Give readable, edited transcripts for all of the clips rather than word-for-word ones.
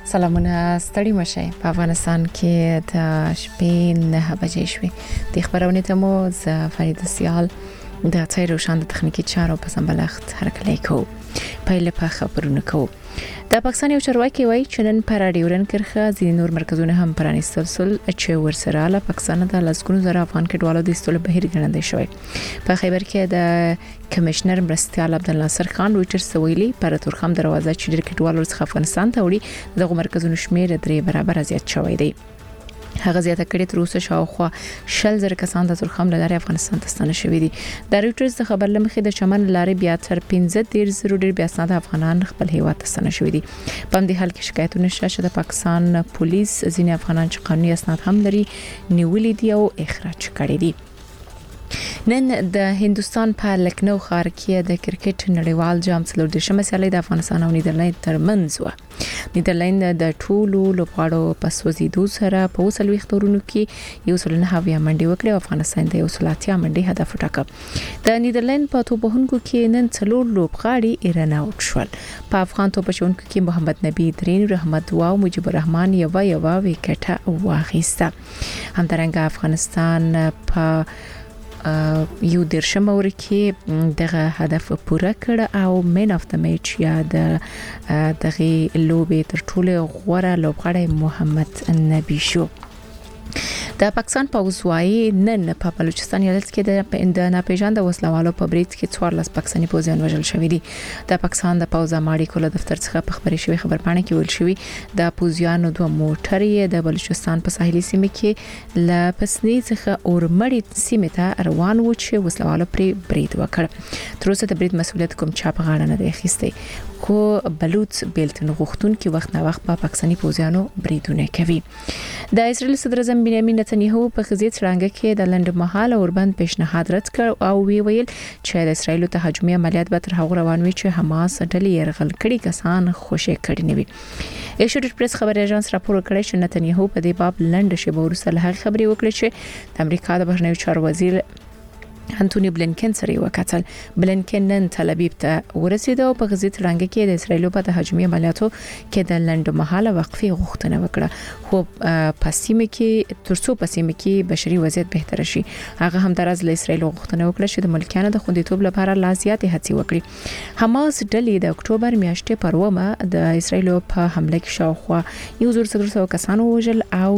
سلامونه ستړي مشه په افغانستان کې د شپې 9 بجې شوې د خبرونه ته مو ز فرید سیال د ځای روشن د تخنیکی چارو په سمبلخت حرکت لیکو پایله په خبرونه کو د پاکستان یو چارواکي وایي چې نن پر اډیورن کرخه ځینې نور مرکزونه هم پرانیستل سول چې ورسره له پاکستان د لسګونو زره افغان کډوالو د استولو بهیر ګڼل شوی په خیبر کې د کمشنر مرستيال عبدالناصر خان رويټرز ویلي پر تورخم دروازه چې ډېر کډوالو څخه افغانستان ته وړي دغه مرکزونو شمیر 3 برابر زیات شوی دی هغه زیاته کړي تر اوسه شاوخوا 60,000 کسان د تورخم له لارې افغانستان ته ستنه شوي دي د رويټرز د خبر لمخې د چمن لارې بیا تر 15,000 ډېر بیا ساده افغانان خپل هیواد ته ستنه شوي دي په دې حال کې شکایتونه شته چې د پاکستان پولیس ځینې افغانان چې قانوني اسناد هم لري نیولې دي او اخراج کړي دي نن د هندستان په لکنو ښار کې د کرکټ نړیوال جام څلور د شمسلې د افغانستان او نیدرلند ترمنځ و نیدرلند د ټولو لوبغاړو په سوزیدو سره په وسلوي ختورونو کې یو سلنه هاویا منډي وکړي او افغانستان د یو سلاتیا منډي هدف وټاکه د نیدرلند په توپهونکو کې نن څلور لوبغاړي ایران اوټ شول په افغان توپچونکو کې محمد نبی درین رحمت وا او مجيب الرحمن یو وکټه واخیسته همدارنګه افغانستان په یو درشم ورکی دغه هدف پوره کړ او مین اف د میچ یا دغه لوبې تر ټولو غوړه لوبغاړی محمد نبی شو د پاکستان پوځوي نن په بلوچستان ایالت کې د ناپېژاند وسلوالو په بریټ کې 14 پاکستاني پوځیان وژل شوي دي د پاکستان د پوځ اماري کول دفتر څخه په خبري شوی خبرپاڼه کې ویل شوی د پوځیانو دوه موټرې د بلوچستان په ساحلي سیمه کې ل پسنی څخه اورمړی سیمه ته روان و چې وسلوالو پر بریټ وکړ تر اوسه د بریټ مسؤلیت کوم چا په غاړه نه دی اخیستی کو بلوچ بیلتن غوښتون کې وخت نه وخت په پاکستاني پوځیانو بریټونه کوي د اسرائیل صدر اعظم بنیامین نتنیاهو په خزیت شړنګ کې د لنډمهاله اوربند پیشنهاد رد کړ او ویل چې د اسرائیل تهاجمي عملیات به تر هغه روان وي چې حماس ډلې يرغل کړي کسان خوشی کړي نه وي ایشوډ پریس خبري اژانس راپور کړی چې نتنیاهو په دې باب لنډ شی ورسره له خبري وکړي چې د امریکا د بهرنیو چارو وزیر انټونی بلینکن سره وکتل بلینکن نن تل ابیب ته ورسید او په غزې ترانګ کې د اسرایل په تهاجمي عملیاتو کې د لنډمهاله وقفې غوښتنه وکړه خو پسیمه کې ترڅو پسیمه کې بشري وضعیت بهتر شي هغه هم درز له اسرایل غوښتنه وکړه چې د ملکیانو د خوندیتوب لپاره لازمیات هڅې وکړي حماس ډلې د اکتوبر میاشتې پر ومه د اسرایل په حمله کې شاوخوا 1400 کسان وژل او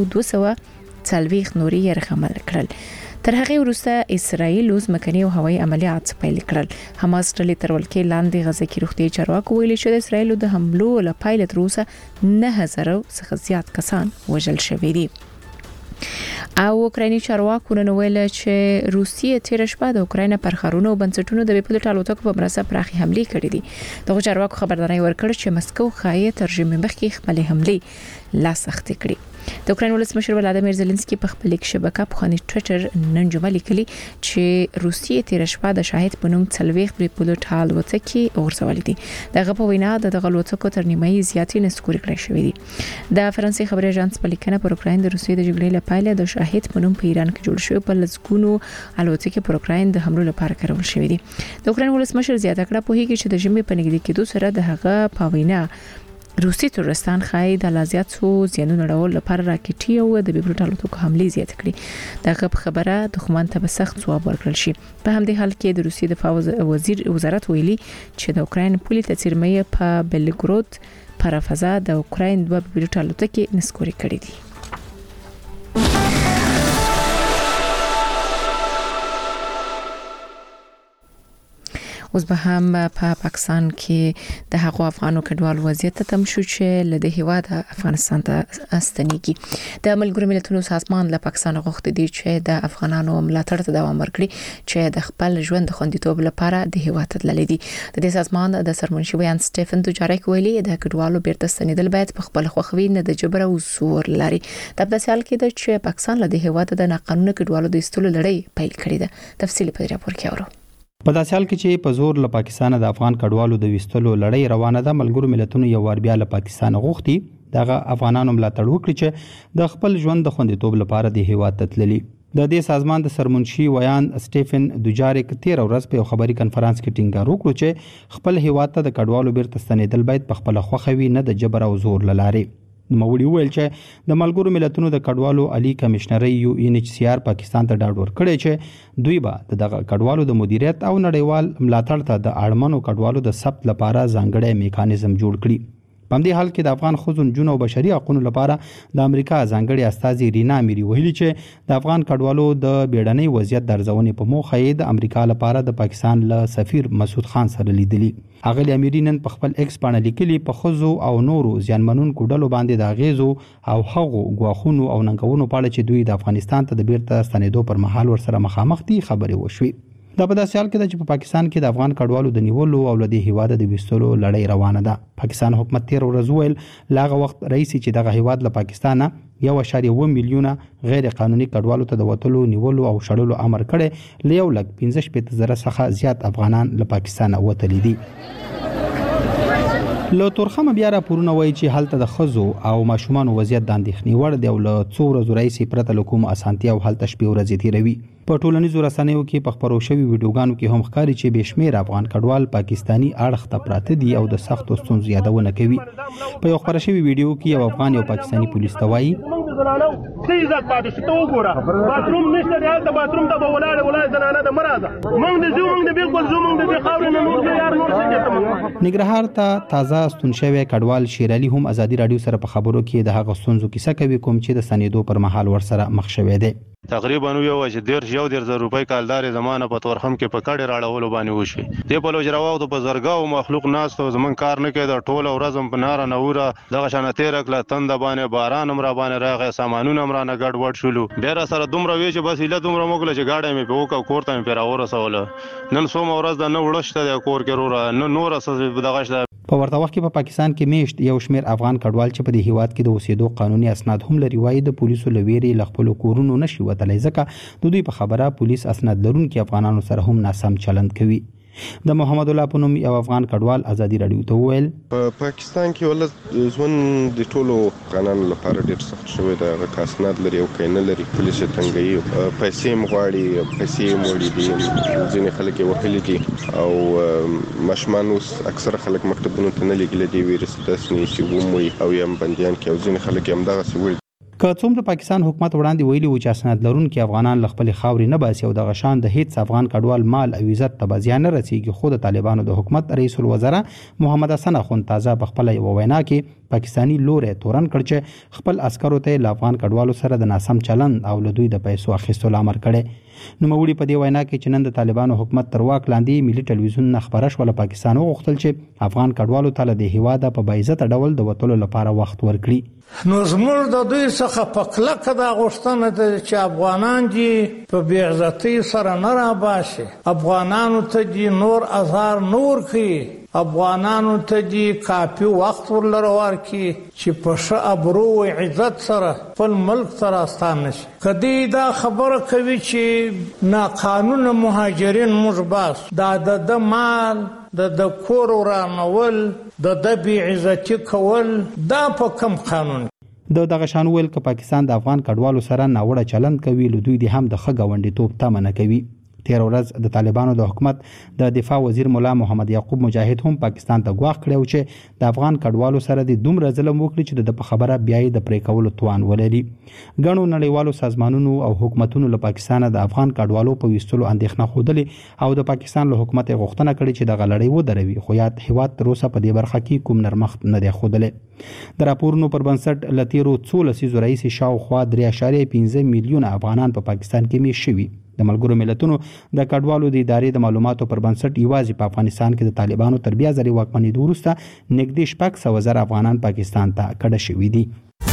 240 نوري يرغمل کړل تر هغه وروسته اسرائیل ځمکني او هوایي عملیات پیل کړل حماس ډلې تر ولکې لاندې غزه کې روغتي چارواکو ویلي چې د اسرائیل د حملو له پایله تر اوسه 9000 څخه زیات کسان وژل شوي دي او اوکرایني چارواکو نن ویل چې روسیه تیر شپه د اوکراین پر خارونو او بنسټونو د بیپل ټالوتکو په مرسته پراخي حمله کړې دي دغه چارواکو خبرداري ورکړ چې مسکو خایې ترجمه مخکې خپل حمله لا سخت کړي د اوکراین ولسمشر ولادیمیر زيلنسکي په خپل شبکه په خاني ټوئیټر نن جمعه لیکلي چې روسیه تیر شپه د شاهد په نوم څلويخ بیپل ټالوتکي اورځولې دي دغه په وینا د غلوتکو تر نیمه زیاتې نسکوري کړې شوې دي د فرانسې خبري اژانس په لیکنه پر اوکراین د روسیې د جګړې لپاره د شاهد په نوم په ایران کې جوړ شوی په لږونو الوتکې پر اوکراین د حملو لپاره کارول شوې دي د اوکراین ولسمشر زیاته کړه په هیڅ چې د جمعې په نګدي کېدو سره د هغه په وینا روسي تورستان خای د لازیاتو زیانونو ډول لپاره راکټي او د بیبروټالوتو حمله زیات کړي دغه خبره دښمن ته به سخت ځواب ورکړل شي په همدې حال کې د روسي د وزیر وزارت ویلي چې د اوکراین پولیس ترمنې په بلګرود پر فضا د اوکراین د بیبروټالوتو کې نسکوري کړي دي اوس به هم په پاکستان کې د هغو افغانو کډوالو وضعیت ته تم شو چې له هیواد افغانستان ته استنیږي د ملګرو ملتونو سازمان له پاکستان غوښتي دي چې د افغانانو ملاتړ ته دوام ورکړي چې د خپل ژوند خوندیتوب لپاره د هیواد ته تللي دي د دې سازمان د سرمنشي ویان سټيفن دوجاریک ویلي د کډوالو بیرته ستنیدل باید په خپل خوښوي نه د جبر او زور لري د داسې حال کې چې پاکستان له هیواد د ناقانونه کډوالو د استولو لړۍ پیل کړې ده تفصیل په راپور کې اورو په داسې حال کې چې په زور له پاکستان د افغان کډوالو د وستلو لړۍ روانه ده ملګرو ملتونو یو وار بیا له پاکستان غوښتي دغه افغانانو ملاتړ وکړي چې د خپل ژوند د خوندیتوب لپاره د هیواد ته تللي د دې سازمان د سرمنشي ویان سټيفن دوجاریک 13 ورځ په خبري کانفرنس کې ټینګار وکړ چې خپل هیواد ته د کډوالو بیرته ستنیدل باید په خپل خوښوي نه د جبر او زور لاره نوموړي وویل چې د ملګرو ملتونو د کډوالو عالی کمشنري UNHCR پاکستان ته ډاډ ورکړی چې دوی به دغه کډوالو د مدیریت او نړیوال ملاتړ ته د اړمنو کډوالو د ثبت لپاره ځانګړی میکانیزم جوړ کړي. په دې حال کې د افغان ښځو نجونو او بشري حقوقو لپاره د امریکا ځانګړي استازي رینا اميري ویلي چې د افغان کډوالو د بیړنۍ وضعیت درځونې په موخه یې د امریکا لپاره د پاکستان له سفیر مسعود خان سره لیدلي. اغلی اميري نن په خپل ایکس باندې لیکلي په ښځو او نورو ځانمنونکو ډلو باندې د اغیزو او هغو غواخونو او ننګونو په اړه چې دوی د افغانستان ته د بیرته ستنېدو پر مهال ورسره مخامخ دي خبرې وشوي. دا په داسې حال کې ده چې په پاکستان کې د افغان کډوالو د نیولو او له دې هیواده د ویستلو لړۍ روانه ده. پاکستان حکومت تیر ورځ ویل لاغه وخت رئیس چې دغه هیواد له پاکستانه 1.1 میلیونه غیر قانوني کډوالو ته د وټلو نیولو او شړلو امر کړي ل 1.15 څخه زیات افغانان له پاکستانه وتلي دي. له تورخم بیا راپورونه وایي چې هلته د خزو او ماشومان وضعیت د اندېښنې وړ دی او له څو ورځې راهیسې پرته له کوم اسانتیا او هلته شپې ورځې تیروي. په ټولنیزو رسنیو کې په خپرو شوي ویډیوګانو کې هم ښکاري چې بشمیر افغان کډوال پاکستانی اړخ ته پراته دي او د سختو ستونزو یادونه کوي. په یو خبره شوي ویډیو کې یو افغان یو پاکستانی پولیس ته وایي عزت پاتې شو ته وګوره باتروم نشته دی هلته باتروم ته به ولاړې زنانه د مرازه موږ د زو موږ د بالکل زو موږ د خاورې نه نور یار نور څه نګرهار ته تازه ستون شوی کډوال شیر علي هم ازادي رادیو سره په خبرو کې د هغه ستونزو کیسه کوي کوم چې د سنیدو پر مهال ورسره مخ شوی دی. تقریبا یو چې 1.5 روپۍ کالدار زمانه په تورخم کې په کډې راړولو باندې وشي. دې په لوجراو د بزرګاو مخلوق ناس ته زمون کار نه کېد ټول ورځم په ناره نوره دغه شانه تیر کله تند باندې باران امر باندې راغی سامانونه امر نه ګډ وډ شولو ډیر سره دومره وی چې بس اله دومره موږ چې گاډه مې په وکاو کوړته مې پر اورسوله نن سوم ورځ د نو وړشته د کور کې رورا نور اساس دغه شته. په ورته وخت کې په پاکستان کې میشت یو شمیر افغان کډوال چې په دې هیواد کې د اوسېدو قانوني اسناد هم لري وایي د پولیسو لویري لخپل کورونو نشي وتلی ځکه د دوی په خبره پولیس اسناد لرونکي افغانانو سره هم ناسم چلند کوي. د محمد الله پونم یو افغان کډوال ازادي رادیو ته وویل په پاکستان کې ول ژوند د ټولو افغانانو لپاره ډیر سخت شوی دی. هغه اسناد لري او کینه لري پولیس څنګه پیسې مغواړي پیسې موړي دي ځینې خلک وهلي دي او ماشومان اوس اکثره خلک مکتبونو ته نه لګل دي ورسته چې وموي او یم بنديان کې او ځینې خلک هم دغه سوي. که څوم د پاکستان حکومت وړاندې ویلي و چې اسناد لرونکي افغانان له خپل خاوري نه باسي او د غشان د هیڅ افغان کډوال مال او عزت ته بزیان نه رسیږي خو د طالبانو د حکومت رئیس الوزرا محمد حسن اخوند تازه په خپل یو وینا کې پاکستانی لوري تورن کړ چې خپل عسکرو ته له افغان کډوالو سره د ناسم چلند او له دوی د پیسو اخیستلو امر کړي. نوموړي په دې وینا کې چې نن د طالبانو حکومت تر واک لاندې ملي ټلویزیون نه خبره شوه پاکستان وغوښتل چې افغان کډوالو ته له هیواده په باعزت ډول د وټلو لپاره وخت ورکړي. نو زموږ د دوی څخه په کلکه دا غوښتنه ده چې افغانان دي په بې عزتۍ سره نه راباسي افغانانو ته دي نور ازار نور کوي افغانانو ته دي کافي وخت ورلره ورکړي چې په ښه ابرو او عزت سره خپل ملک ته راستان نشي. که دوی دا خبره کوي چې ناقانونه مهاجرین موږ باس دا د مال د کور ورانول د بې عزتي کول دا په کوم قانون دغه شان ویل ک پاکستان د افغان کډوالو سره ناوړه چلند کوي له دوی د هم د ښه ګاونډیتوب تمه نه کوي. تیر ورځ د طالبانو د حکومت د دفاع وزیر مولا محمد یعقوب مجاهد هم پاکستان ته غواخ کړو چې د افغان کډوالو سره د دومره ظلم وکړي چې د خبره بیاي د پرې کولو توان ولري. غنو نړیوالو سازمانونو او حکومتونو له پاکستان د افغان کډوالو په وستلو اندېښنه خوده او د پاکستان له حکومت غوښتنه کړې چې د غلړې ودروي خو یاد هیواد تر اوسه په دې برخه کې کوم نرمښت نه دی خوده. د راپورونو پر بنسټ لتیرو 13 رئیس شاوخوا 3.5 میلیونه افغانان په پاکستان کې میشت شوي. د ملګرو ملتونو د کډوالو د ادارې د معلوماتو پر بنسټ یوازې په افغانستان کې د طالبانو تر بیا ځلې واکمنېدو وروسته نږدې 600,000 افغانان پاکستان ته کډه شوي دي.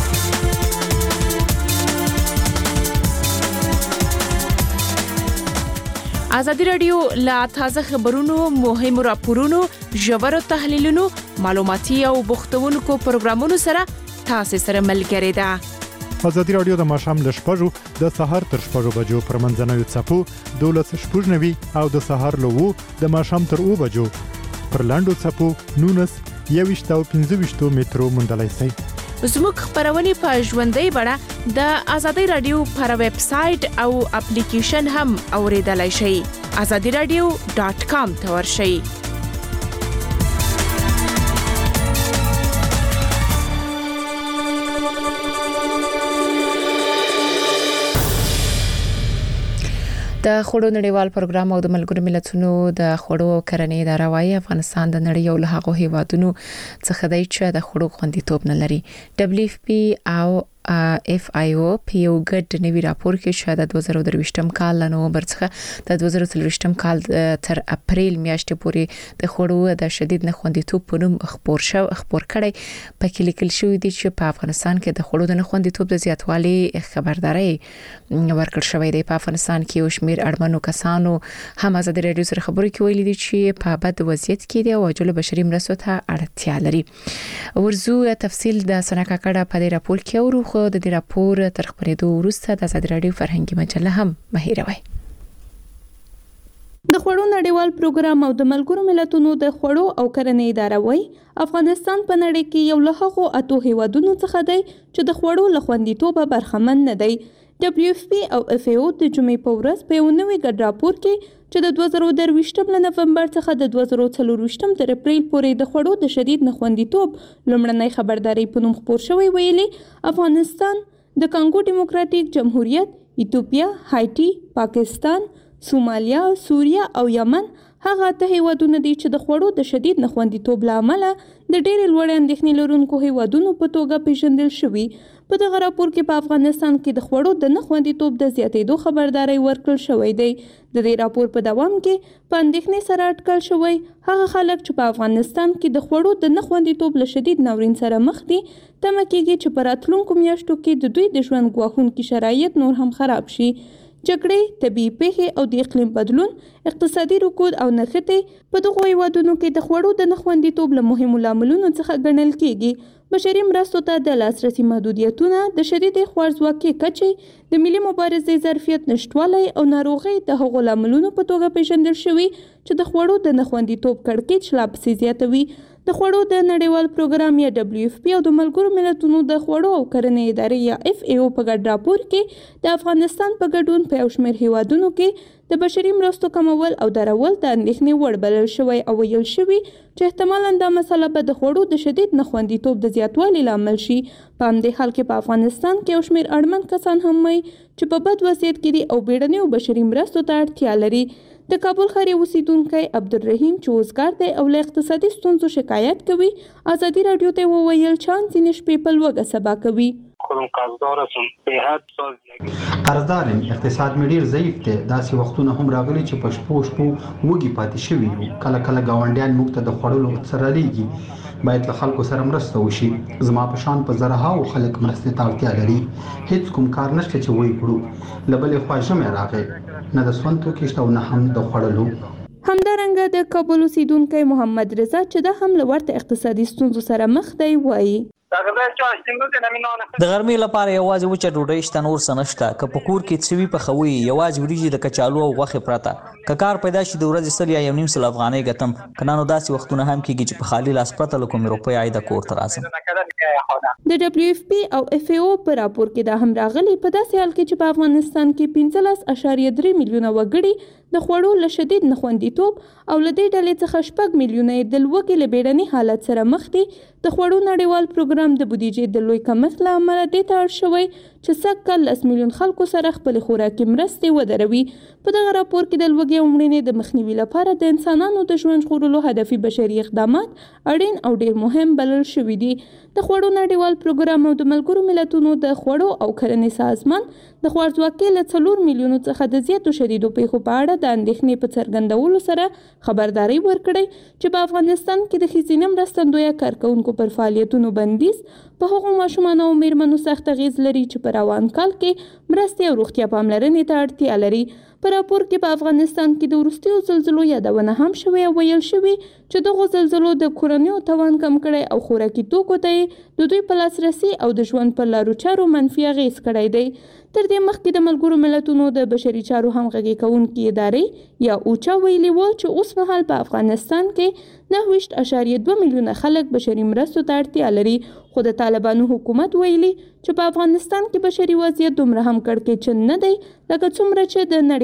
ازادي رادیو لا تازه خبرونو مهمو راپورونو ژورو تحلیلونو معلوماتي او بوختونکو پروګرامونو سره تاسو سره ملګری ده. ازادي رادیو د ماښام ل 6:00 د سحر تر 6:00 بجو پر منځنوي څپو 12:90 او د سحر له 2 د ماښام تر 2 بجو پر لاندو څپو 19 او 15 مترو مندلای سي. زموږ خبرونه په ژوندۍ بڼه د ازادي رادیو پر ویب سټ او اپلیکیشن هم اوریدلای شئ. azadiradio.com ته ورشئ. د خوړو نړیوال پروګرام او د ملګرو ملتونو د خوړو او کرنې اداره وايي افغانستان د نړۍ یو له هغو هیوادونو څخه دی چې د خوړو خوندیتوب نه لري. WFP او FAO په یو ګډ نوي راپور کې چې د 2023م کال له نومبر څخه د 2023م کال تر اپریل میاشتې پورې د خوړو د شدید نه خوندیتوب په نوم خبر کړي. په کې لیکل شوی دی چې په افغانستان کې د خوړو د نه خوندیتوب د زیاتوالي خبرداري ورکړل شوې ده. په افغانستان کې یو شمېر اړمنو کسانو هم ازادي رادیو سره خبرې کولې دي چې په بد وضعیت کې دي او عاجل بشري مرستو ته اړتیا لري. ورزو تفصیل د سنکا کړه په راپور کې ورو د دې راپور تر خبرېدو وروسته د ازادي رادیو فرهنګي مجله هم مهیروي. د خوړو نړیوال پروګرام او د ملګرو ملتونو د خوړو او کرنې اداره وايي افغانستان په نړۍ کې یو له هغو اتو هیوادونو څخه دی چې د خوړو له خوندیتوب برخمن نه دی. WFP او FAO د جمعې په ورځ په یو نوي ګډ راپور کې چې د 2023م له نومبر څخه د 2024م تر اپریل پورې د خوړو د شدید نه خوندیتوب لومړنۍ خبرداري په نوم خپور شوی ویلي افغانستان د کانګو ډیموکراتیک جمهوریت، ایتوپیا، هایټي، پاکستان، سومالیا، سوریا او یمن هغه ته هیوادونه دي چې د خوړو د شدید نه خوندیتوب لامل د ډېر لوړ اندېښنې لرونکو هیوادونو په توګه پیژندل شوی. په دغه راپور کې په افغانستان کې د خوړو د نه خوندیتوب د زیاتېدو خبرداري ورکړل شوې ده. د دې راپور په دوام کې په اندېښنې سره اټکل شوی هغه خلک چې په افغانستان کې د خوړو د نه خوندیتوب له شدید ناورین سره مخ دي تمه کېږي چې په راتلونکو میاشتو کې د دوی د ژوند ګواښونکي شرایط نور هم خراب شي. جګړې، طبیعي پیښې او د اقلیم بدلون، اقتصادي رکود او نښتې په دغو هیوادونو کې د خوړو د نه خوندیتوب له مهمو لاملونو څخه ګڼل کېږي. بشري مرستو ته د لاسرسي محدودیتونه، د شدیدې خوارځواکۍ کچې، د ملي مبارزې ظرفیت نشټوالی او ناروغۍ د هغو لاملونو په توګه پیژندل شوي چې د خوړو د نه خوندیتوب کړکېچ لا پسې زیاتوي. د خوړو د نړیوال پروګرام یا WFP او د ملګرو ملتونو د خوړو او کرنې ادارې یا FAO په ګډ راپور کې د افغانستان په ګډون په یو شمېر هیوادونو کې د بشري مرستو کمول او درول د اندېښنې وړ بلل شوی او ویل شوي چې احتمالاً دا مسله به د خوړو د شدید نه خوندیتوب د زیاتوالي لامل شي. په همدې حال کې په افغانستان کې یو شمېر اړمن کسان هم وایي چې په بد وضعیت کې دي او بیړنیو بشري مرستو ته اړتیا لري. د کابل ښار اوسیدونکی عبدالرحیم چې اوزګار دی او له اقتصادي ستونزو شکایت کوي ازادي راډیو ته وویل چې ځینې شپې په لوږه سبا کوي. قرضدارم اقتصاد مې ډیر ضعیف دی. داسې وختونه هم راغلي چې په شپو وږي پاتې شوي یو. کله کله ګاونډیان موږ ته د خوړلو سره لیږي. باید له خلکو سره مرسته وشي. زما په شان په زرهاو خلک مرستې ته اړتیا لري. هیڅ کوم کار نشته چې وایي کړو. له بلې خوا ژمی راغی، نه د سون توکي شته او نه هم د خوړلو. همدارنګه د کابل اوسیدونکی محمد رضا چې د هم له ورته اقتصادي ستونزو سره مخ دی وایي د غرمې لپاره یوازې وچه ډوډۍ شته، نور څه نشته. که په کور کې څه وي پخوي، یوازې وریجې د کچالو او غوښې پرته. که کار پیدا شي د ورځې 100 یا 1.5 افغانۍ ګټم. که نه نو داسې وختونه هم کېږي چې په خالي لاس پرته له کومې روپۍ عایده کور ته راشم. د WFP او FAO په راپور کې دا هم راغلي په داسې حال کې چې په افغانستان کې 15.3 میلیونه وګړي د خوړو له شدید نه خوندیتوب او له دې ډلې څخه 6 میلیونه د لوږې له بیړني حالت سره مخ دي. د خوړو نړیوال پروګرام د بودیجې د لوی کمښت له امله دې ته اړ شوی چې سږکال 10 میلیون خلکو سره خپل خوراکي مرستې ودروي. په دغه راپور کې د لوږې او مړینې د مخنیوي لپاره د انسانانو د ژوند ژغورلو هدفي بشري اقدامات اړین او ډیر مهم بلل شوي دي. د خوړو نړیوال پروګرام او د ملګرو ملتونو د خوړو او کرنې سازمان د خوارځواکۍ له 4 میلیونو څخه د زیاتو شدیدو پیښو په اړه د اندېښنې په څرګندولو سره خبرداري ورکړې چې په افغانستان کې د ښځینه مرستندویه کارکوونکو پر فعالیتونو بندیز په هغو ماشومانو او میرمنو سخت اغیز لري چې په روان کال کې مرستې او روغتیا پاملرنې ته اړتیا لري. په راپور کې په افغانستان کې د وروستیو زلزلو یادونه هم شوې او ویل شوي چې دغو زلزلو د کورنیو توان کم کړی او خوراکي توکو ته د دوی په لاسرسي او د ژوند په لارو چارو منفي اغیز کړی دی. تر دې مخکې د ملګرو ملتونو د بشري چارو همغږي کوونکې ادارې یا اوچا ویلي و چې اوس مهال په افغانستان کې 9.2 میلیونه خلک بشري مرستو ته اړتیا لري. خو د طالبانو حکومت ویلي چې په افغانستان کې بشري وضعیت دومره هم کړکېچن نه دی لکه څومره چې د